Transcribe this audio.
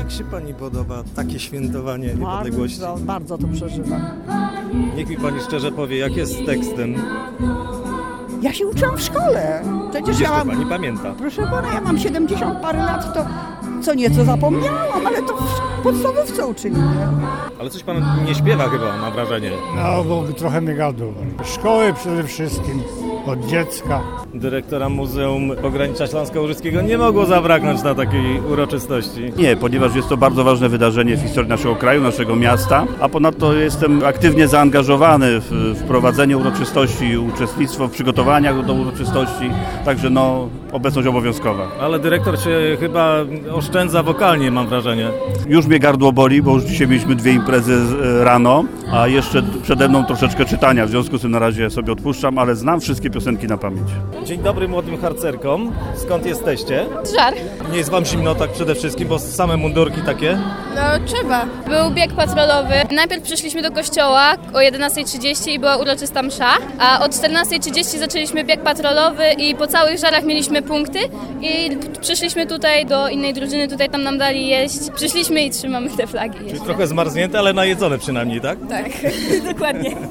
Jak się pani podoba takie świętowanie niepodległości? Bardzo to przeżywam. Niech mi pani szczerze powie, jak jest z tekstem. Ja się uczyłam w szkole. Przecież Gdzież ja to mam, pani pamięta? proszę pana, ja mam 70 parę lat, to co nieco zapomniałam, ale to w podstawówce uczyli mnie. Ale coś pan nie śpiewa chyba, mam wrażenie. No, bo trochę mnie gadło. Szkoły przede wszystkim, od dziecka. Dyrektora Muzeum Pogranicza Śląsko-Łużyckiego nie mogło zabraknąć na takiej uroczystości. Nie, ponieważ jest to bardzo ważne wydarzenie w historii naszego kraju, naszego miasta, a ponadto jestem aktywnie zaangażowany w prowadzenie uroczystości, uczestnictwo w przygotowaniach do uroczystości, także obecność obowiązkowa. Ale dyrektor się chyba oszczędza wokalnie, mam wrażenie. Już mnie gardło boli, bo już dzisiaj mieliśmy 2 imprezy rano, a jeszcze przede mną troszeczkę czytania, w związku z tym na razie sobie odpuszczam, ale znam wszystkie piosenki na pamięć. Dzień dobry młodym harcerkom. Skąd jesteście? Żar. Nie jest wam zimno tak przede wszystkim, bo same mundurki takie? No trzeba. Był bieg patrolowy. Najpierw przyszliśmy do kościoła o 11:30 i była uroczysta msza, a o 14:30 zaczęliśmy bieg patrolowy i po całych Żarach mieliśmy punkty i przyszliśmy tutaj do innej drużyny, tutaj tam nam dali jeść. Przyszliśmy i trzymamy te flagi Czyli jeszcze. trochę zmarznięte, ale najedzone przynajmniej, tak? Tak, dokładnie.